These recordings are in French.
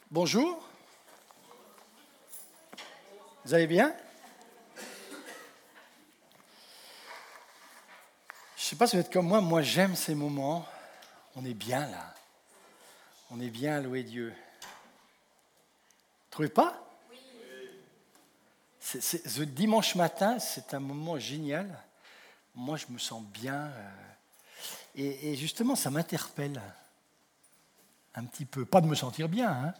Bonjour. Vous allez bien? Je ne sais pas si vous êtes comme moi j'aime ces moments. On est bien là. On est bien, loué Dieu. Vous trouvez pas? Oui. Ce dimanche matin, c'est un moment génial. Moi, je me sens bien. Et justement, ça m'interpelle un petit peu. Pas de me sentir bien, hein?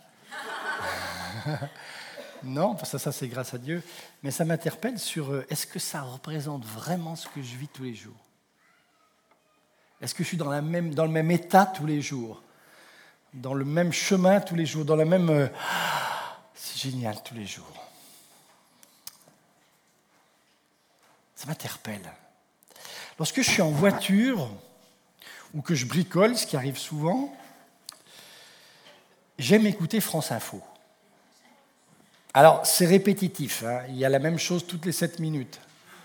Non, parce que ça c'est grâce à Dieu. Mais ça m'interpelle sur est-ce que ça représente vraiment ce que je vis tous les jours? Est-ce que je suis dans le même état tous les jours? Dans le même chemin tous les jours? Dans la même... c'est génial tous les jours. Ça m'interpelle. Lorsque je suis en voiture ou que je bricole, ce qui arrive souvent, j'aime écouter France Info. Alors, c'est répétitif, hein. Il y a la même chose toutes les 7 minutes.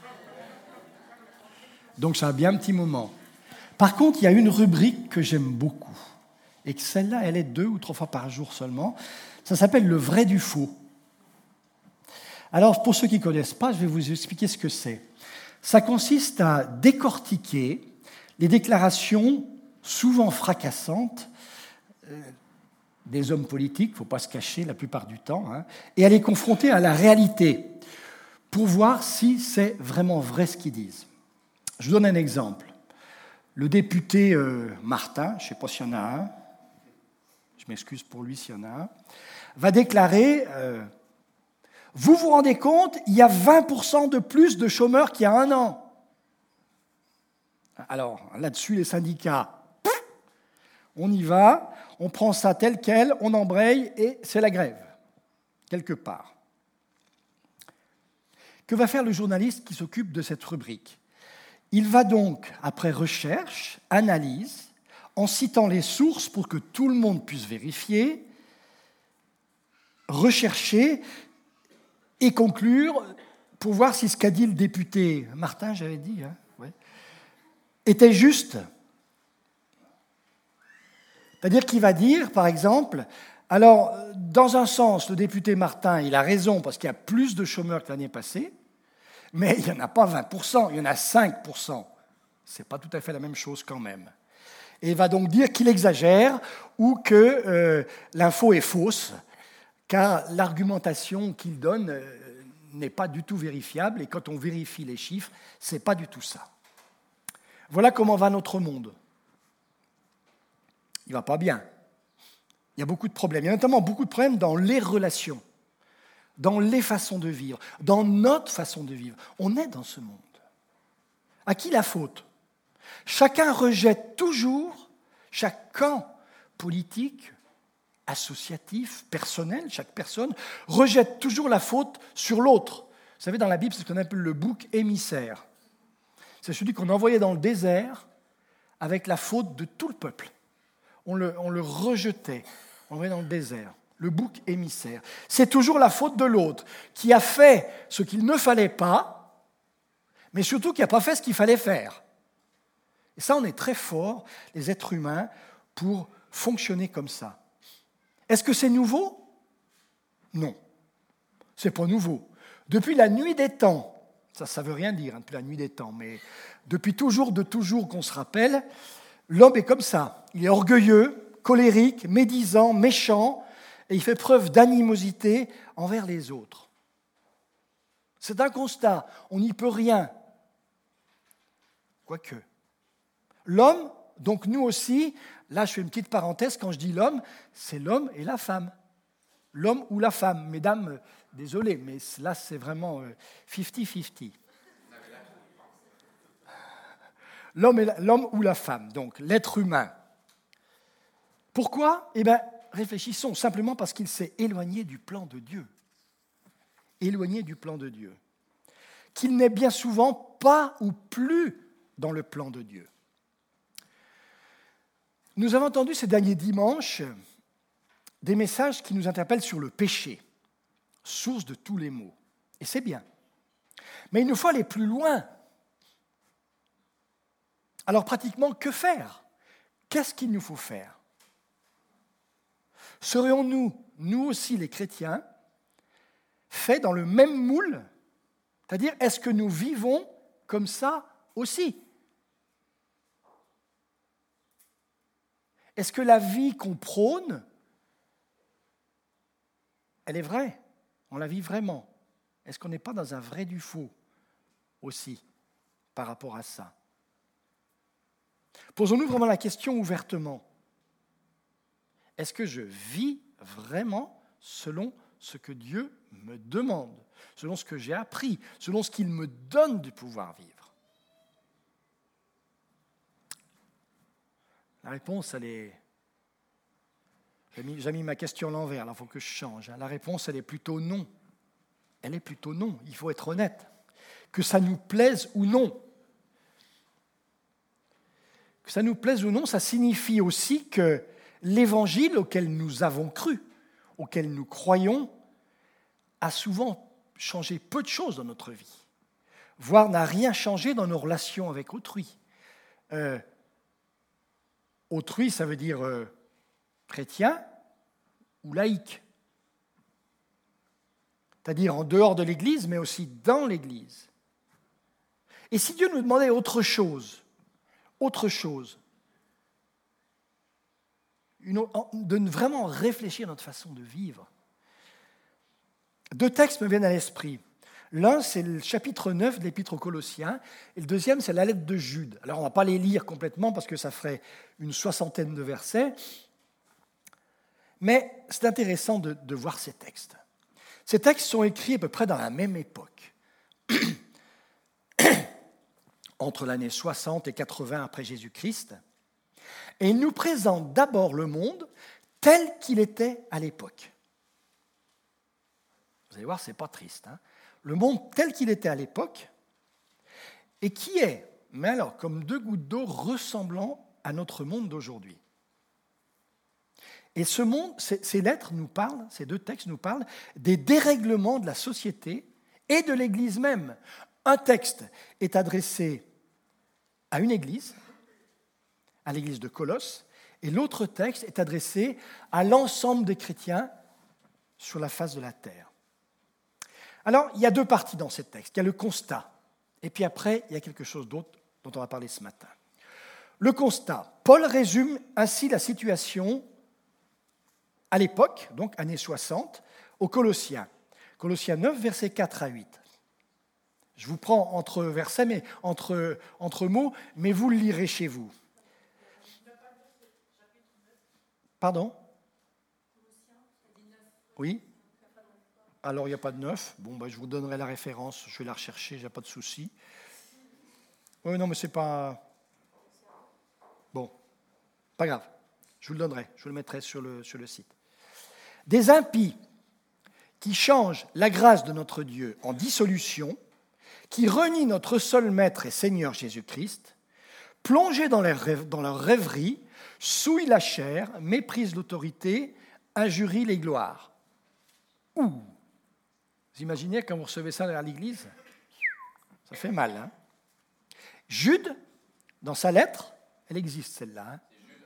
Donc, c'est un bien petit moment. Par contre, il y a une rubrique que j'aime beaucoup. Et que celle-là, elle est 2 ou 3 fois par jour seulement. Ça s'appelle le vrai du faux. Alors, pour ceux qui ne connaissent pas, je vais vous expliquer ce que c'est. Ça consiste à décortiquer les déclarations souvent fracassantes des hommes politiques, il ne faut pas se cacher la plupart du temps, hein, et à les confronter à la réalité pour voir si c'est vraiment vrai ce qu'ils disent. Je vous donne un exemple. Le député Martin, je ne sais pas s'il y en a un, je m'excuse pour lui s'il y en a un, va déclarer vous vous rendez compte, il y a 20% de plus de chômeurs qu'il y a un an. Alors, là-dessus, les syndicats, on y va, on prend ça tel quel, on embraye et c'est la grève, quelque part. Que va faire le journaliste qui s'occupe de cette rubrique? Il va donc, après recherche, analyse, en citant les sources pour que tout le monde puisse vérifier, rechercher et conclure pour voir si ce qu'a dit le député Martin, j'avais dit, hein, ouais, était juste. C'est-à-dire qu'il va dire, par exemple, alors, dans un sens, le député Martin, il a raison parce qu'il y a plus de chômeurs que l'année passée, mais il n'y en a pas 20%, il y en a 5%. Ce n'est pas tout à fait la même chose quand même. Et il va donc dire qu'il exagère ou que l'info est fausse, car l'argumentation qu'il donne n'est pas du tout vérifiable, et quand on vérifie les chiffres, ce n'est pas du tout ça. Voilà comment va notre monde. Il ne va pas bien. Il y a beaucoup de problèmes. Il y a notamment beaucoup de problèmes dans les relations, dans les façons de vivre, dans notre façon de vivre. On est dans ce monde. À qui la faute? Chacun rejette toujours, chaque camp politique, associatif, personnel, chaque personne rejette toujours la faute sur l'autre. Vous savez, dans la Bible, c'est ce qu'on appelle le bouc émissaire. C'est celui qu'on envoyait dans le désert avec la faute de tout le peuple. On le rejetait, on l'envoyait dans le désert. Le bouc émissaire. C'est toujours la faute de l'autre qui a fait ce qu'il ne fallait pas, mais surtout qui n'a pas fait ce qu'il fallait faire. Et ça, on est très forts, les êtres humains, pour fonctionner comme ça. Est-ce que c'est nouveau? Non, ce n'est pas nouveau. Depuis la nuit des temps, ça ne veut rien dire, hein, depuis la nuit des temps, mais depuis toujours, de toujours qu'on se rappelle, l'homme est comme ça. Il est orgueilleux, colérique, médisant, méchant, et il fait preuve d'animosité envers les autres. C'est un constat, on n'y peut rien. Quoique. L'homme, donc nous aussi, là je fais une petite parenthèse, quand je dis l'homme, c'est l'homme et la femme. L'homme ou la femme. Mesdames, désolé, mais là c'est vraiment 50-50. L'homme ou la femme, donc l'être humain. Pourquoi? Eh bien, réfléchissons, simplement parce qu'il s'est éloigné du plan de Dieu. Éloigné du plan de Dieu. Qu'il n'est bien souvent pas ou plus dans le plan de Dieu. Nous avons entendu ces derniers dimanches des messages qui nous interpellent sur le péché, source de tous les maux. Et c'est bien. Mais il nous faut aller plus loin. Alors pratiquement, que faire? Qu'est-ce qu'il nous faut faire? Serions-nous nous aussi les chrétiens, faits dans le même moule? C'est-à-dire, est-ce que nous vivons comme ça aussi? Est-ce que la vie qu'on prône, elle est vraie? On la vit vraiment? Est-ce qu'on n'est pas dans un vrai du faux aussi par rapport à ça? Posons-nous vraiment la question ouvertement. Est-ce que je vis vraiment selon ce que Dieu me demande, selon ce que j'ai appris, selon ce qu'il me donne de pouvoir vivre? La réponse, elle est... J'ai mis ma question à l'envers, là, il faut que je change. La réponse, elle est plutôt non. Elle est plutôt non, il faut être honnête. Que ça nous plaise ou non. Que ça nous plaise ou non, ça signifie aussi que l'évangile auquel nous avons cru, auquel nous croyons, a souvent changé peu de choses dans notre vie, voire n'a rien changé dans nos relations avec autrui. Autrui, ça veut dire chrétien ou laïque, c'est-à-dire en dehors de l'Église, mais aussi dans l'Église. Et si Dieu nous demandait autre chose, de vraiment réfléchir à notre façon de vivre. Deux textes me viennent à l'esprit. L'un, c'est le chapitre 9 de l'Épître aux Colossiens, et le deuxième, c'est la lettre de Jude. Alors, on ne va pas les lire complètement parce que ça ferait une 60aine de versets, mais c'est intéressant de voir ces textes. Ces textes sont écrits à peu près dans la même époque, entre l'année 60 et 80 après Jésus-Christ, et ils nous présentent d'abord le monde tel qu'il était à l'époque. Vous allez voir, ce n'est pas triste. Le monde tel qu'il était à l'époque, et qui est, mais alors, comme deux gouttes d'eau ressemblant à notre monde d'aujourd'hui. Et ce monde, ces lettres nous parlent, ces deux textes nous parlent des dérèglements de la société et de l'Église même. Un texte est adressé à une Église, à l'Église de Colosse, et l'autre texte est adressé à l'ensemble des chrétiens sur la face de la terre. Alors, il y a deux parties dans ce texte. Il y a le constat, et puis après, il y a quelque chose d'autre dont on va parler ce matin. Le constat. Paul résume ainsi la situation à l'époque, donc années 60, aux Colossiens. Colossiens 9, versets 4 à 8. Je vous prends entre versets, mais entre mots, mais vous le lirez chez vous. Pardon? Oui? Alors, il n'y a pas de 9. Bon, je vous donnerai la référence, je vais la rechercher, il n'y a pas de souci. Oui, non, mais c'est pas... Bon, pas grave, je vous le donnerai, je vous le mettrai sur le site. Des impies qui changent la grâce de notre Dieu en dissolution, qui renient notre seul Maître et Seigneur Jésus-Christ, plongés dans leur rêverie, souillent la chair, méprisent l'autorité, injurient les gloires. Ouh! Vous imaginez quand vous recevez ça à l'église? Ça fait mal, hein? Jude, dans sa lettre, elle existe celle-là.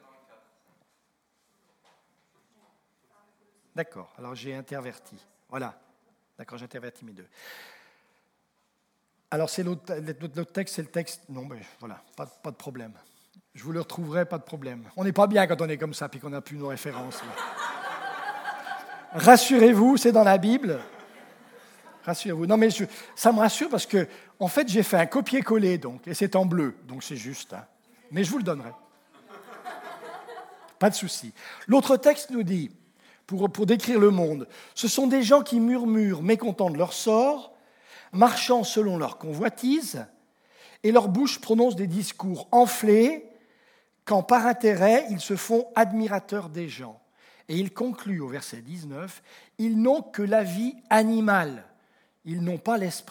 D'accord, alors j'ai interverti. Voilà, d'accord, j'ai interverti mes deux. Alors c'est l'autre texte, c'est le texte... Non, mais voilà, pas de problème. Je vous le retrouverai, pas de problème. On n'est pas bien quand on est comme ça, puis qu'on n'a plus nos références. Rassurez-vous, c'est dans la Bible. Rassurez-vous. Non, mais ça me rassure parce que, en fait, j'ai fait un copier-coller, donc, et c'est en bleu, donc c'est juste. Hein. Mais je vous le donnerai. Pas de souci. L'autre texte nous dit, pour décrire le monde, ce sont des gens qui murmurent, mécontents de leur sort, marchant selon leur convoitise, et leur bouche prononce des discours enflés, quand par intérêt, ils se font admirateurs des gens. Et il conclut au verset 19, « Ils n'ont que la vie animale, ils n'ont pas l'esprit. »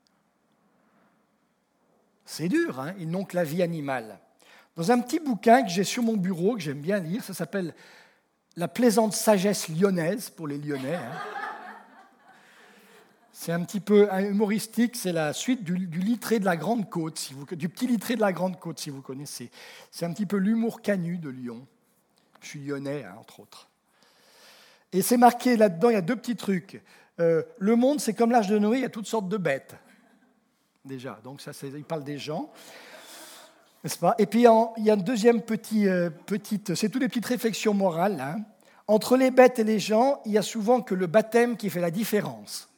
C'est dur, hein, ils n'ont que la vie animale. Dans un petit bouquin que j'ai sur mon bureau, que j'aime bien lire, ça s'appelle « La plaisante sagesse lyonnaise » pour les Lyonnais. Hein. C'est un petit peu humoristique, c'est la suite du Littré de la Grande Côte, du petit Littré de la Grande Côte, si vous connaissez. C'est un petit peu l'humour cannu de Lyon. Je suis lyonnais, hein, entre autres. Et c'est marqué là-dedans, il y a 2 petits trucs. Le monde, c'est comme l'âge de Noé, il y a toutes sortes de bêtes. Déjà, donc ça, il parle des gens. N'est-ce pas? Et puis, il y a une deuxième petite, c'est toutes les petites réflexions morales. Hein. Entre les bêtes et les gens, il y a souvent que le baptême qui fait la différence.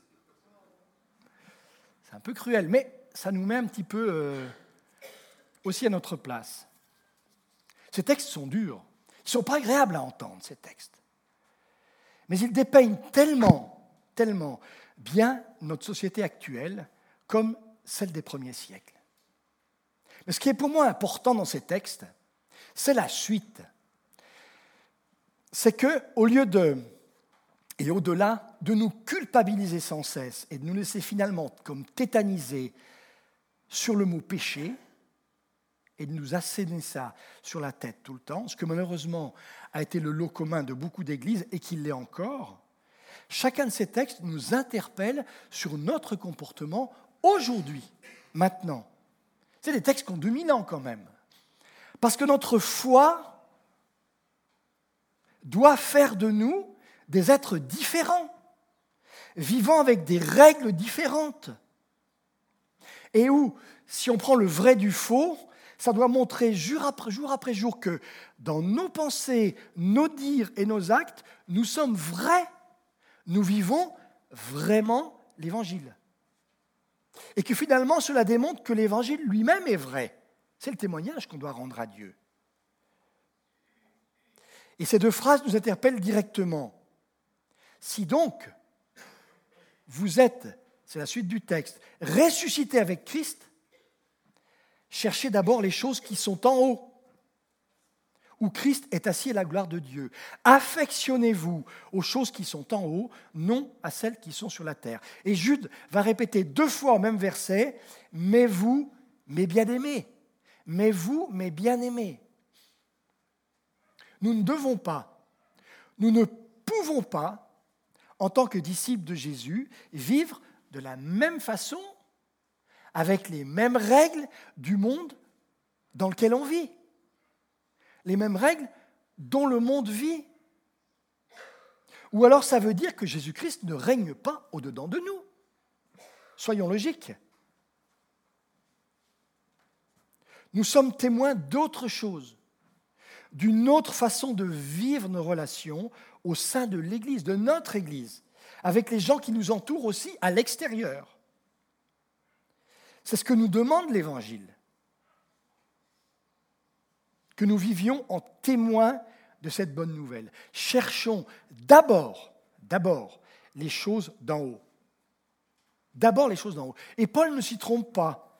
C'est un peu cruel, mais ça nous met un petit peu aussi à notre place. Ces textes sont durs. Ils ne sont pas agréables à entendre, ces textes. Mais ils dépeignent tellement, tellement bien notre société actuelle comme celle des premiers siècles. Mais ce qui est pour moi important dans ces textes, c'est la suite. C'est qu'au lieu de, et au-delà, de nous culpabiliser sans cesse et de nous laisser finalement comme tétaniser sur le mot péché et de nous asséner ça sur la tête tout le temps, ce que malheureusement a été le lot commun de beaucoup d'églises et qui l'est encore, chacun de ces textes nous interpelle sur notre comportement aujourd'hui, maintenant. C'est des textes qui ont 2000 ans quand même. Parce que notre foi doit faire de nous des êtres différents, vivant avec des règles différentes. Et où, si on prend le vrai du faux, ça doit montrer jour après jour que dans nos pensées, nos dires et nos actes, nous sommes vrais. Nous vivons vraiment l'Évangile. Et que finalement, cela démontre que l'Évangile lui-même est vrai. C'est le témoignage qu'on doit rendre à Dieu. Et ces 2 phrases nous interpellent directement. Si donc, vous êtes, c'est la suite du texte, ressuscité avec Christ, cherchez d'abord les choses qui sont en haut, où Christ est assis à la gloire de Dieu. Affectionnez-vous aux choses qui sont en haut, non à celles qui sont sur la terre. Et Jude va répéter 2 fois au même verset, « Mais vous, mes bien-aimés, mais vous, mes bien-aimés. » Nous ne devons pas, nous ne pouvons pas, en tant que disciples de Jésus, vivre de la même façon, avec les mêmes règles du monde dans lequel on vit. Les mêmes règles dont le monde vit. Ou alors ça veut dire que Jésus-Christ ne règne pas au-dedans de nous. Soyons logiques. Nous sommes témoins d'autre chose, d'une autre façon de vivre nos relations au sein de l'Église, de notre Église, avec les gens qui nous entourent aussi à l'extérieur. C'est ce que nous demande l'Évangile. Que nous vivions en témoins de cette bonne nouvelle. Cherchons d'abord les choses d'en haut. D'abord les choses d'en haut. Et Paul ne s'y trompe pas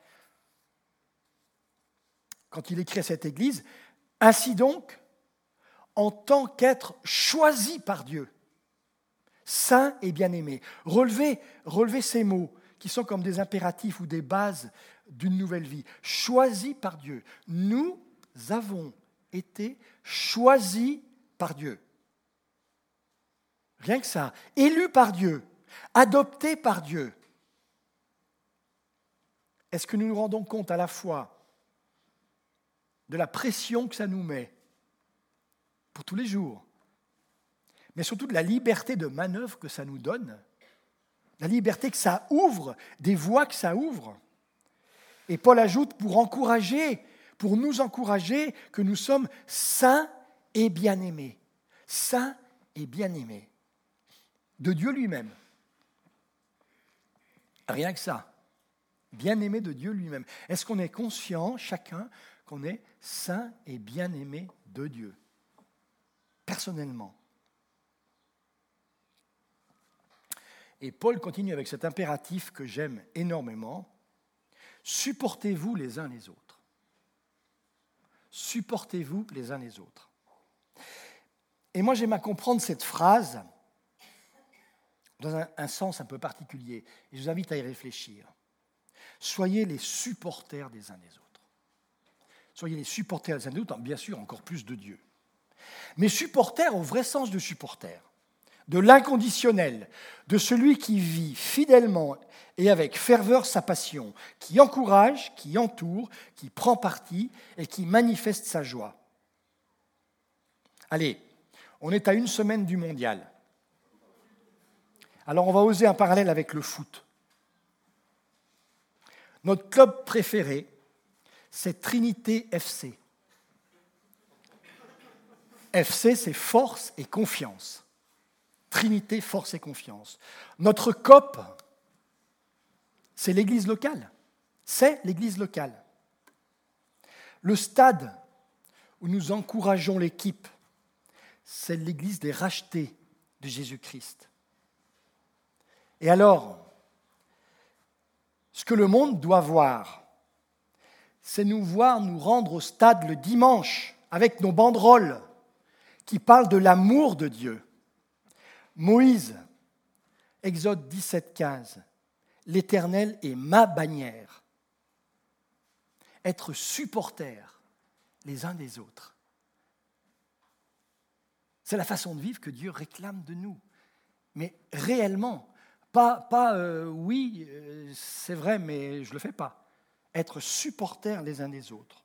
quand il écrit à cette Église, « Ainsi donc, en tant qu'être choisi par Dieu, saint et bien-aimé. » Relevez ces mots qui sont comme des impératifs ou des bases d'une nouvelle vie. Choisi par Dieu. Nous avons été choisis par Dieu. Rien que ça. Élus par Dieu. Adoptés par Dieu. Est-ce que nous nous rendons compte à la fois de la pression que ça nous met pour tous les jours, mais surtout de la liberté de manœuvre que ça nous donne, la liberté que ça ouvre, des voies que ça ouvre. Et Paul ajoute pour nous encourager que nous sommes saints et bien-aimés. Saints et bien-aimés de Dieu lui-même. Rien que ça. Bien-aimés de Dieu lui-même. Est-ce qu'on est conscient, chacun, qu'on est saint et bien-aimé de Dieu, personnellement? Et Paul continue avec cet impératif que j'aime énormément. Supportez-vous les uns les autres. Supportez-vous les uns les autres. Et moi, j'aime à comprendre cette phrase dans un sens un peu particulier. Et je vous invite à y réfléchir. Soyez les supporters des uns des autres. Soyez les supporters des uns des autres, bien sûr, encore plus de Dieu. Mais supporters au vrai sens de supporter, de l'inconditionnel, de celui qui vit fidèlement et avec ferveur sa passion, qui encourage, qui entoure, qui prend parti et qui manifeste sa joie. Allez, on est à 1 semaine du mondial. Alors on va oser un parallèle avec le foot. Notre club préféré, c'est Trinité FC. FC, c'est force et confiance. Trinité, force et confiance. Notre COP, c'est l'église locale. C'est l'église locale. Le stade où nous encourageons l'équipe, c'est l'église des rachetés de Jésus-Christ. Et alors, ce que le monde doit voir, c'est nous voir nous rendre au stade le dimanche avec nos banderoles qui parlent de l'amour de Dieu. Moïse, Exode 17, 15, l'Éternel est ma bannière. Être supporters les uns des autres. C'est la façon de vivre que Dieu réclame de nous. Mais réellement, oui, c'est vrai, mais je ne le fais pas. Être supporters les uns des autres.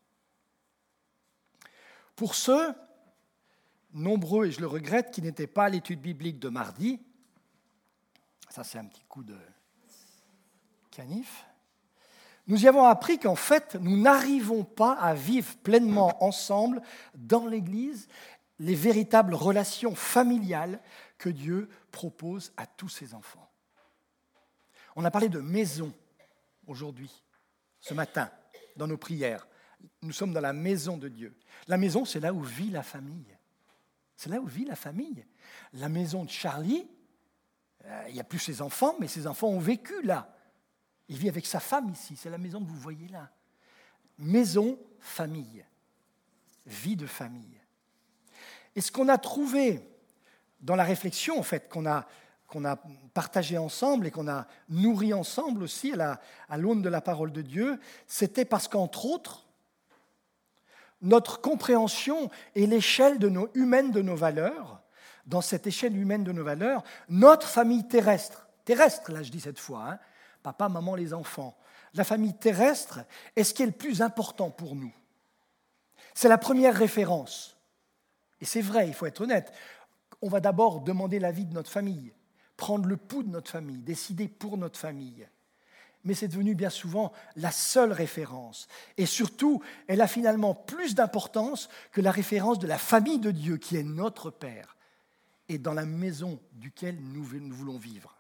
Pour ceux, nombreux, et je le regrette, qui n'étaient pas à l'étude biblique de mardi, ça c'est un petit coup de canif, nous y avons appris qu'en fait, nous n'arrivons pas à vivre pleinement ensemble dans l'Église les véritables relations familiales que Dieu propose à tous ses enfants. On a parlé de maison aujourd'hui, ce matin, dans nos prières. Nous sommes dans la maison de Dieu. La maison, c'est là où vit la famille. C'est là où vit la famille. La maison de Charlie, il n'y a plus ses enfants, mais ses enfants ont vécu là. Il vit avec sa femme ici, c'est la maison que vous voyez là. Maison, famille, vie de famille. Et ce qu'on a trouvé dans la réflexion, en fait, qu'on a partagé ensemble et qu'on a nourri ensemble aussi à l'aune de la parole de Dieu, c'était parce qu'entre autres, notre compréhension et l'échelle humaine de nos valeurs, dans cette échelle humaine de nos valeurs, notre famille terrestre, là je dis cette fois, hein, papa, maman, les enfants, la famille terrestre est ce qui est le plus important pour nous. C'est la première référence. Et c'est vrai, il faut être honnête. On va d'abord demander l'avis de notre famille, prendre le pouls de notre famille, décider pour notre famille. Mais c'est devenu bien souvent la seule référence. Et surtout, elle a finalement plus d'importance que la référence de la famille de Dieu, qui est notre Père, et dans la maison duquel nous voulons vivre.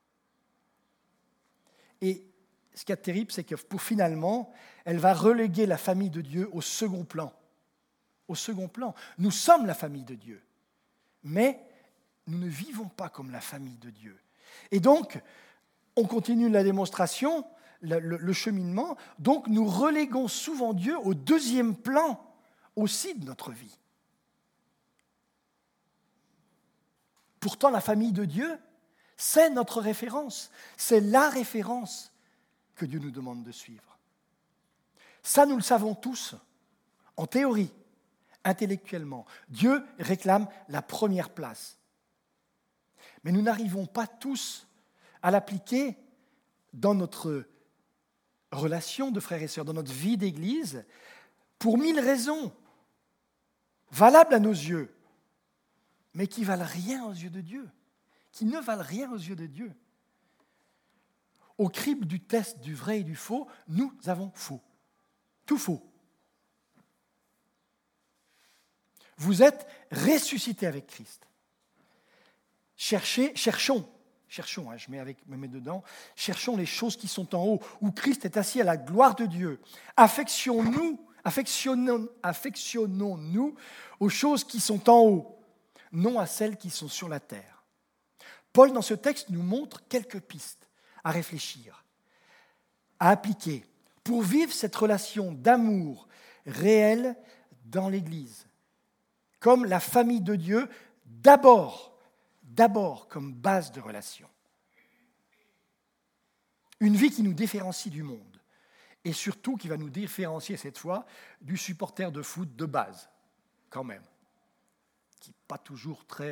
Et ce qui est terrible, c'est que pour finalement, elle va reléguer la famille de Dieu au second plan. Au second plan. Nous sommes la famille de Dieu, mais nous ne vivons pas comme la famille de Dieu. Et donc, on continue la démonstration, le cheminement, donc nous reléguons souvent Dieu au deuxième plan aussi de notre vie. Pourtant, la famille de Dieu, c'est notre référence, c'est la référence que Dieu nous demande de suivre. Ça, nous le savons tous, en théorie, intellectuellement. Dieu réclame la première place. Mais nous n'arrivons pas tous à l'appliquer dans notre relation de frères et sœurs, dans notre vie d'Église, pour 1000 raisons, valables à nos yeux, mais qui valent rien aux yeux de Dieu, qui ne valent rien aux yeux de Dieu. Au crible du test du vrai et du faux, nous avons faux. Tout faux. Vous êtes ressuscités avec Christ. Cherchons, je me mets dedans, cherchons les choses qui sont en haut, où Christ est assis à la gloire de Dieu. Affectionnons-nous aux choses qui sont en haut, non à celles qui sont sur la terre. Paul, dans ce texte, nous montre quelques pistes à réfléchir, à appliquer, pour vivre cette relation d'amour réelle dans l'Église, comme la famille de Dieu, d'abord comme base de relation. Une vie qui nous différencie du monde, et surtout qui va nous différencier cette fois du supporter de foot de base, quand même, qui n'est pas toujours très...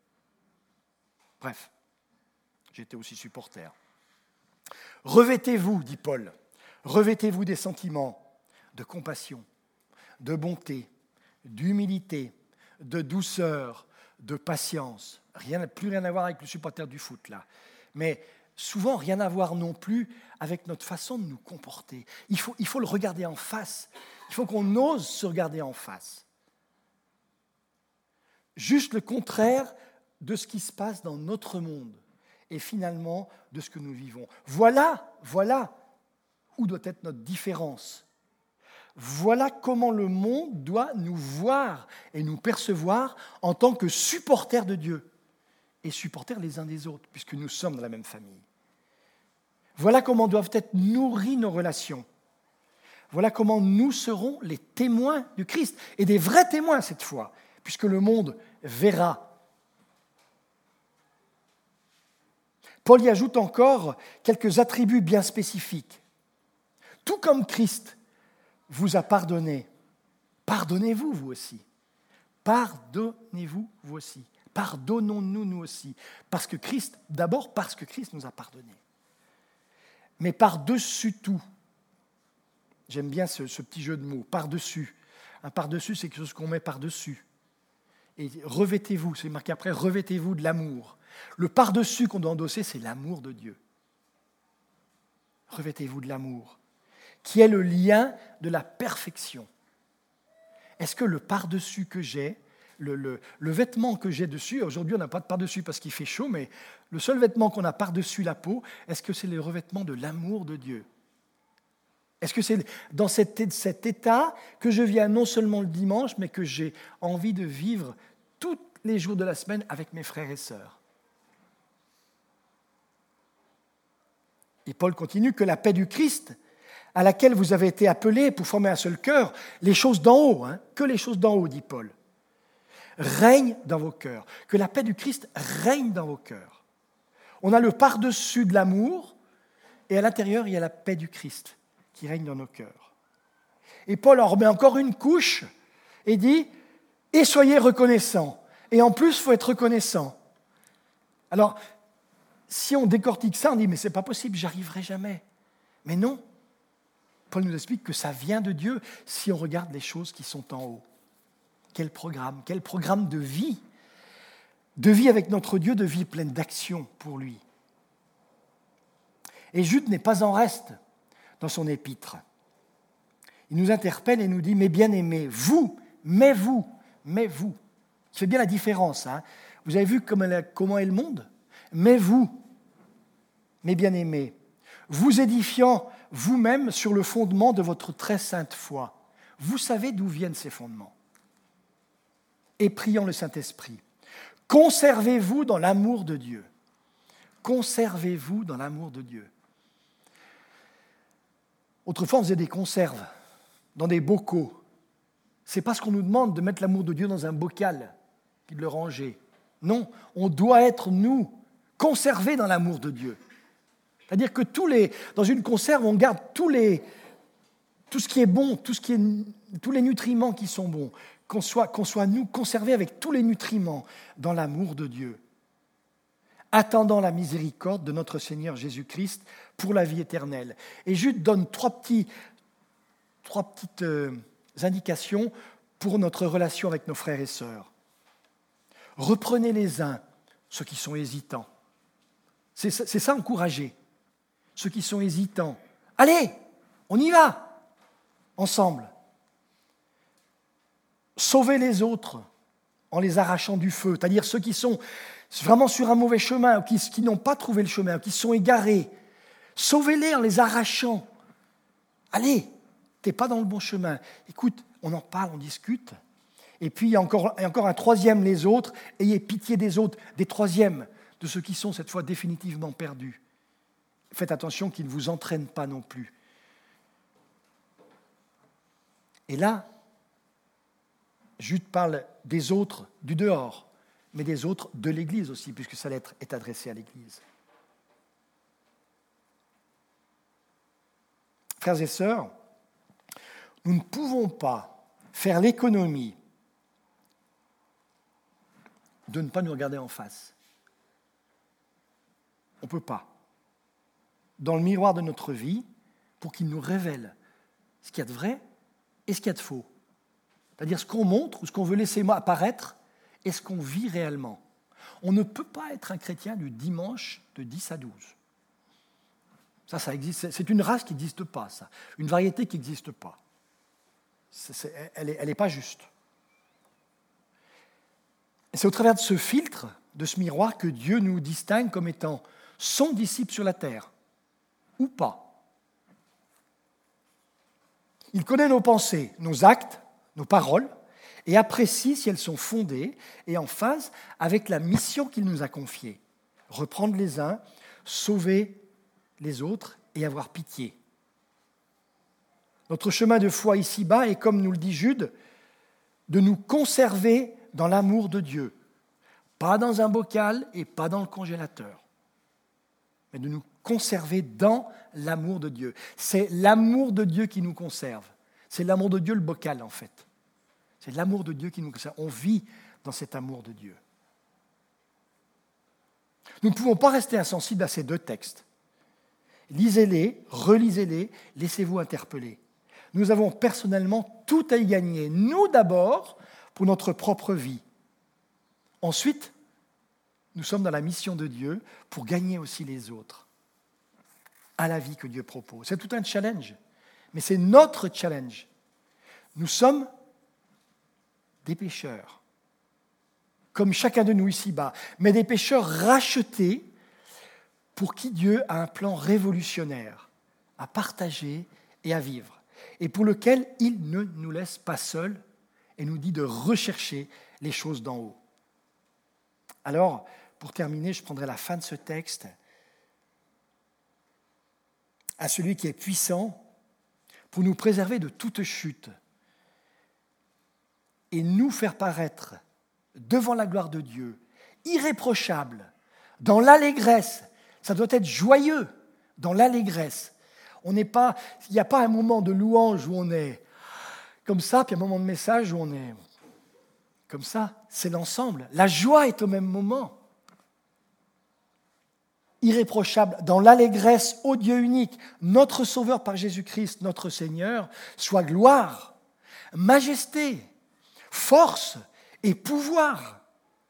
Bref, j'étais aussi supporter. Revêtez-vous, dit Paul, revêtez-vous des sentiments de compassion, de bonté, d'humilité, de douceur, de patience. Plus rien à voir avec le supporter du foot, là. mais souvent rien à voir non plus avec notre façon de nous comporter. Il faut le regarder en face. Il faut qu'on ose se regarder en face. Juste le contraire de ce qui se passe dans notre monde et finalement de ce que nous vivons. Voilà où doit être notre différence. Voilà comment le monde doit nous voir et nous percevoir en tant que supporters de Dieu et supporters les uns des autres, puisque nous sommes dans la même famille. Voilà comment doivent être nourries nos relations. Voilà comment nous serons les témoins du Christ, et des vrais témoins cette fois, puisque le monde verra. Paul y ajoute encore quelques attributs bien spécifiques. Tout comme Christ vous a pardonné, pardonnez-vous vous aussi. Pardonnez-vous vous aussi. Pardonnons-nous nous aussi. D'abord parce que Christ nous a pardonné. Mais par-dessus tout, j'aime bien ce petit jeu de mots, par-dessus. Un par-dessus, c'est quelque chose qu'on met par-dessus. Et revêtez-vous, c'est marqué après, revêtez-vous de l'amour. Le par-dessus qu'on doit endosser, c'est l'amour de Dieu. Revêtez-vous de l'amour, qui est le lien de la perfection. Est-ce que le par-dessus que j'ai, le vêtement que j'ai dessus, aujourd'hui on n'a pas de par-dessus parce qu'il fait chaud, mais le seul vêtement qu'on a par-dessus la peau, est-ce que c'est le revêtement de l'amour de Dieu ? Est-ce que c'est dans cet état que je viens non seulement le dimanche, mais que j'ai envie de vivre tous les jours de la semaine avec mes frères et sœurs ? Et Paul continue que la paix du Christ, à laquelle vous avez été appelés pour former un seul cœur, les choses d'en haut, que les choses d'en haut, dit Paul, règne dans vos cœurs, que la paix du Christ règne dans vos cœurs. On a le par-dessus de l'amour, et à l'intérieur, il y a la paix du Christ qui règne dans nos cœurs. Et Paul en remet encore une couche et dit « Et soyez reconnaissants ». Et en plus, il faut être reconnaissant. Alors, si on décortique ça, on dit « Mais ce n'est pas possible, j'y arriverai jamais ». Mais non. Paul nous explique que ça vient de Dieu si on regarde les choses qui sont en haut. Quel programme de vie avec notre Dieu, de vie pleine d'action pour lui. Et Jude n'est pas en reste dans son épître. Il nous interpelle et nous dit « Mais bien-aimés, vous. » Ça fait bien la différence. Vous avez vu comment est le monde ? « Mais vous, mes bien-aimés, vous édifiant vous-même sur le fondement de votre très sainte foi. » Vous savez d'où viennent ces fondements. Et priant le Saint-Esprit. Conservez-vous dans l'amour de Dieu. Conservez-vous dans l'amour de Dieu. Autrefois, on faisait des conserves dans des bocaux. Ce n'est pas ce qu'on nous demande de mettre l'amour de Dieu dans un bocal et de le ranger. Non, on doit être, nous, conservés dans l'amour de Dieu. C'est-à-dire que dans une conserve, on garde tout ce qui est bon, tous les nutriments qui sont bons. Qu'on soit, nous, conservés avec tous les nutriments dans l'amour de Dieu, attendant la miséricorde de notre Seigneur Jésus-Christ pour la vie éternelle. Et Jude donne trois petites indications pour notre relation avec nos frères et sœurs. Reprenez les uns, ceux qui sont hésitants. C'est ça, encourager. Ceux qui sont hésitants. Allez, on y va, ensemble. Sauvez les autres en les arrachant du feu, c'est-à-dire ceux qui sont vraiment sur un mauvais chemin, ou qui n'ont pas trouvé le chemin, ou qui sont égarés. Sauvez-les en les arrachant. Allez, tu n'es pas dans le bon chemin. Écoute, on en parle, on discute. Et puis, il y a encore un troisième, les autres. Ayez pitié des autres, des troisièmes, de ceux qui sont cette fois définitivement perdus. Faites attention qu'ils ne vous entraînent pas non plus. Et là, Jude parle des autres du dehors, mais des autres de l'Église aussi, puisque sa lettre est adressée à l'Église. Frères et sœurs, nous ne pouvons pas faire l'économie de ne pas nous regarder en face. On ne peut pas. Dans le miroir de notre vie, pour qu'il nous révèle ce qu'il y a de vrai et ce qu'il y a de faux. C'est-à-dire ce qu'on montre ou ce qu'on veut laisser apparaître et ce qu'on vit réellement. On ne peut pas être un chrétien du dimanche de 10 à 12. Ça existe. C'est une race qui n'existe pas, ça. Une variété qui n'existe pas. Elle n'est pas juste. Et c'est au travers de ce filtre, de ce miroir, que Dieu nous distingue comme étant son disciple sur la terre, ou pas. Il connaît nos pensées, nos actes, nos paroles, et apprécie si elles sont fondées et en phase avec la mission qu'il nous a confiée. Reprendre les uns, sauver les autres et avoir pitié. Notre chemin de foi ici-bas est, comme nous le dit Jude, de nous conserver dans l'amour de Dieu. Pas dans un bocal et pas dans le congélateur, mais de nous conserver dans l'amour de Dieu. C'est l'amour de Dieu qui nous conserve. C'est l'amour de Dieu le bocal, en fait. C'est l'amour de Dieu qui nous conserve. On vit dans cet amour de Dieu. Nous ne pouvons pas rester insensibles à ces deux textes. Lisez-les, relisez-les, laissez-vous interpeller. Nous avons personnellement tout à y gagner. Nous d'abord, pour notre propre vie. Ensuite, nous sommes dans la mission de Dieu pour gagner aussi les autres à la vie que Dieu propose. C'est tout un challenge, mais c'est notre challenge. Nous sommes des pécheurs, comme chacun de nous ici-bas, mais des pécheurs rachetés pour qui Dieu a un plan révolutionnaire à partager et à vivre, et pour lequel il ne nous laisse pas seuls et nous dit de rechercher les choses d'en haut. Alors, pour terminer, je prendrai la fin de ce texte. À celui qui est puissant pour nous préserver de toute chute et nous faire paraître devant la gloire de Dieu, irréprochable, dans l'allégresse. Ça doit être joyeux, dans l'allégresse. Il n'y a pas un moment de louange où on est comme ça, puis un moment de message où on est comme ça. C'est l'ensemble. La joie est au même moment. Irréprochable, dans l'allégresse au Dieu unique, notre Sauveur par Jésus-Christ, notre Seigneur, soit gloire, majesté, force et pouvoir.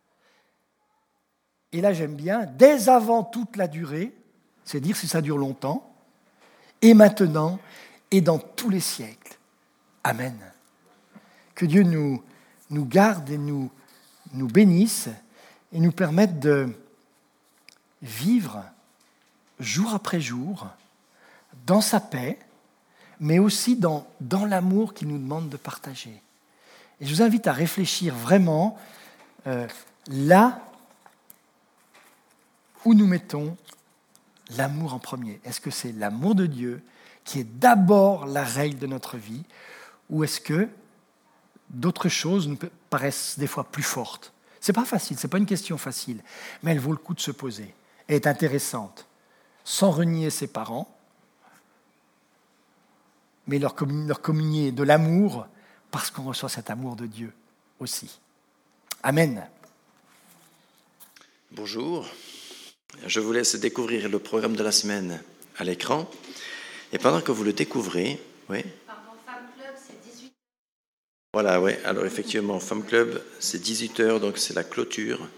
Et là, j'aime bien, dès avant toute la durée, c'est dire si ça dure longtemps, et maintenant, et dans tous les siècles. Amen. Que Dieu nous garde et nous bénisse et nous permette de vivre jour après jour dans sa paix, mais aussi dans l'amour qu'il nous demande de partager. Et je vous invite à réfléchir vraiment là où nous mettons l'amour en premier. Est-ce que c'est l'amour de Dieu qui est d'abord la règle de notre vie, ou est-ce que d'autres choses nous paraissent des fois plus fortes? Ce n'est pas facile, ce n'est pas une question facile, mais elle vaut le coup de se poser. Elle est intéressante, sans renier ses parents, mais leur communier de l'amour parce qu'on reçoit cet amour de Dieu aussi. Amen. Bonjour, je vous laisse découvrir le programme de la semaine à l'écran. Et pendant que vous le découvrez, oui. Pardon, Femme Club, c'est 18h. Voilà, oui. Alors effectivement, Femme Club, c'est 18h, donc c'est la clôture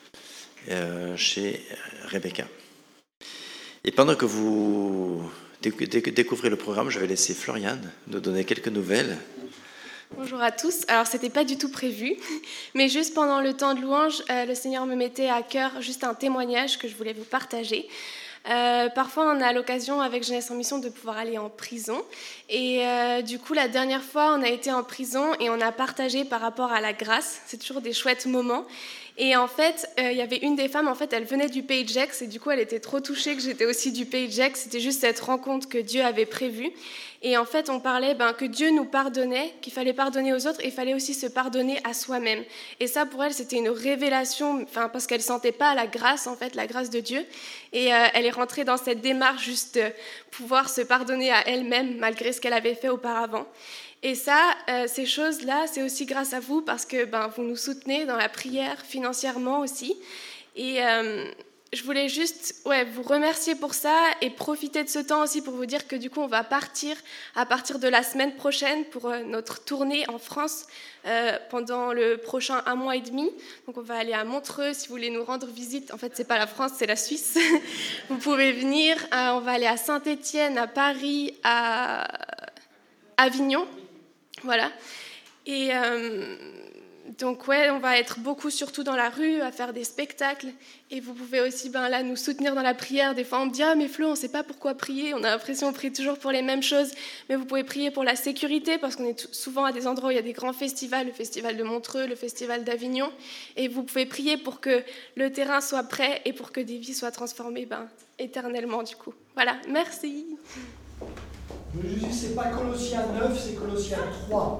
chez Rebecca. Et pendant que vous découvrez le programme, je vais laisser Floriane nous donner quelques nouvelles. Bonjour à tous. Alors, c'était pas du tout prévu, mais juste pendant le temps de louange, le Seigneur me mettait à cœur juste un témoignage que je voulais vous partager. Parfois, on a l'occasion avec Jeunesse en Mission de pouvoir aller en prison. Et du coup, la dernière fois, on a été en prison et on a partagé par rapport à la grâce. C'est toujours des chouettes moments. Et en fait, il y avait une des femmes, en fait, elle venait du Pays de Gex et du coup, elle était trop touchée que j'étais aussi du Pays de Gex. C'était juste cette rencontre que Dieu avait prévue. Et en fait, on parlait que Dieu nous pardonnait, qu'il fallait pardonner aux autres et il fallait aussi se pardonner à soi-même. Et ça, pour elle, c'était une révélation, parce qu'elle ne sentait pas la grâce, en fait, la grâce de Dieu. Et elle est rentrée dans cette démarche juste de pouvoir se pardonner à elle-même malgré ce qu'elle avait fait auparavant. Et ça, ces choses-là, c'est aussi grâce à vous parce que vous nous soutenez dans la prière, financièrement aussi. Et je voulais juste vous remercier pour ça et profiter de ce temps aussi pour vous dire que du coup on va partir à partir de la semaine prochaine pour notre tournée en France pendant le prochain 1 mois et demi. Donc on va aller à Montreux. Si vous voulez nous rendre visite, en fait c'est pas la France, c'est la Suisse. Vous pouvez venir. On va aller à Saint-Étienne, à Paris, à Avignon. Voilà. Et donc on va être beaucoup surtout dans la rue à faire des spectacles et vous pouvez aussi là nous soutenir dans la prière. Des fois on me dit mais Flo, on ne sait pas pourquoi prier, on a l'impression qu'on prie toujours pour les mêmes choses, mais vous pouvez prier pour la sécurité parce qu'on est souvent à des endroits où il y a des grands festivals, le festival de Montreux, le festival d'Avignon, et vous pouvez prier pour que le terrain soit prêt et pour que des vies soient transformées éternellement du coup. Voilà, merci. Je dis, c'est pas Colossiens 9, c'est Colossiens 3.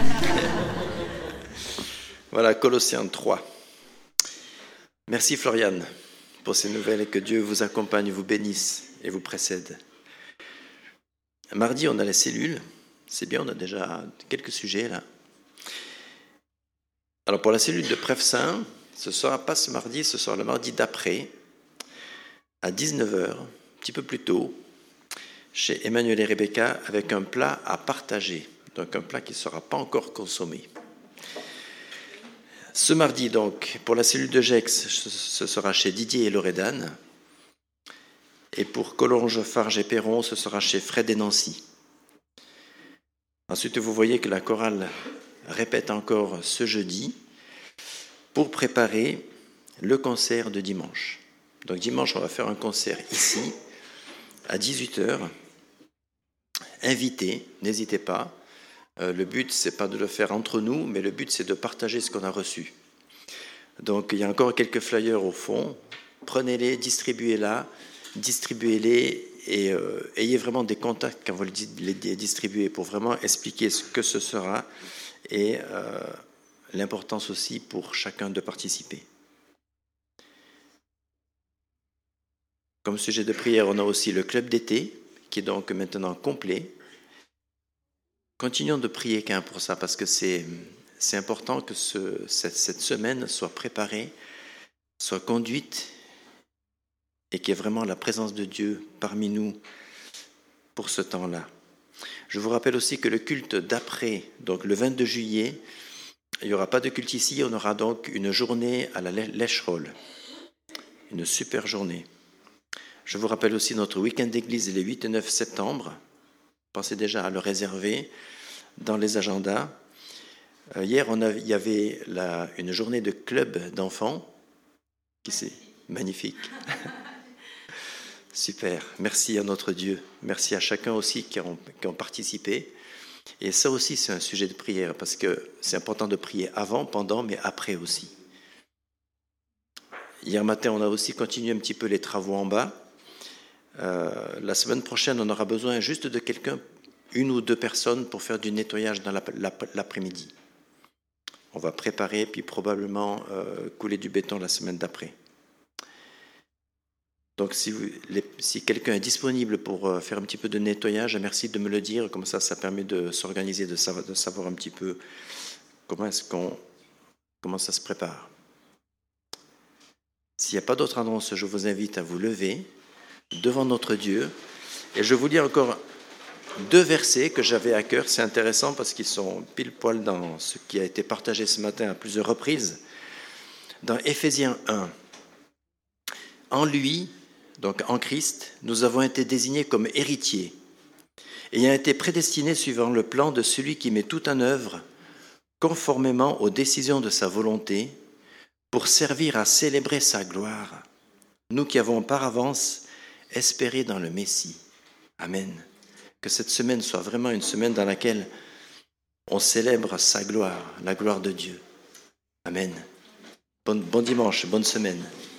Voilà, Colossiens 3. Merci Floriane pour ces nouvelles et que Dieu vous accompagne, vous bénisse et vous précède. Mardi, on a la cellule. C'est bien, on a déjà quelques sujets là. Alors pour la cellule de Prève-Saint, ce sera pas ce mardi, ce sera le mardi d'après, à 19h, un petit peu plus tôt, chez Emmanuel et Rebecca, avec un plat à partager. Donc un plat qui ne sera pas encore consommé. Ce mardi, donc, pour la cellule de Gex, ce sera chez Didier et Loredane. Et pour Collonges, Farges et Perron, ce sera chez Fred et Nancy. Ensuite, vous voyez que la chorale répète encore ce jeudi pour préparer le concert de dimanche. Donc dimanche, on va faire un concert ici, à 18h. Invitez, n'hésitez pas. Le but, c'est pas de le faire entre nous, mais le but, c'est de partager ce qu'on a reçu. Donc, il y a encore quelques flyers au fond. Prenez-les, distribuez-les et ayez vraiment des contacts quand vous les distribuez pour vraiment expliquer ce que ce sera et l'importance aussi pour chacun de participer. Comme sujet de prière, on a aussi le club d'été qui est donc maintenant complet. Continuons de prier quand même pour ça, parce que c'est important que cette semaine soit préparée, soit conduite, et qu'il y ait vraiment la présence de Dieu parmi nous pour ce temps-là. Je vous rappelle aussi que le culte d'après, donc le 22 juillet, il n'y aura pas de culte ici, on aura donc une journée à la Lècherolle, une super journée. Je vous rappelle aussi notre week-end d'église les 8 et 9 septembre. Pensez déjà à le réserver dans les agendas. Hier, il y avait une journée de club d'enfants. C'est magnifique. Super. Merci à notre Dieu. Merci à chacun aussi qui ont participé. Et ça aussi, c'est un sujet de prière parce que c'est important de prier avant, pendant, mais après aussi. Hier matin, on a aussi continué un petit peu les travaux en bas. La semaine prochaine, on aura besoin juste de quelqu'un, 1 ou 2 personnes pour faire du nettoyage dans l'après-midi. On va préparer puis probablement couler du béton la semaine d'après. Donc si quelqu'un est disponible pour faire un petit peu de nettoyage, merci de me le dire, comme ça permet de s'organiser, de savoir un petit peu comment ça se prépare. S'il n'y a pas d'autres annonces, je vous invite à vous lever devant notre Dieu. Et je vous lis encore 2 versets que j'avais à cœur. C'est intéressant parce qu'ils sont pile poil dans ce qui a été partagé ce matin à plusieurs reprises. Dans Éphésiens 1, en lui, donc en Christ, nous avons été désignés comme héritiers, ayant été prédestinés suivant le plan de celui qui met tout en œuvre, conformément aux décisions de sa volonté, pour servir à célébrer sa gloire, nous qui avons par avance espéré dans le Messie. Amen. Que cette semaine soit vraiment une semaine dans laquelle on célèbre sa gloire, la gloire de Dieu. Amen. Bon dimanche, bonne semaine.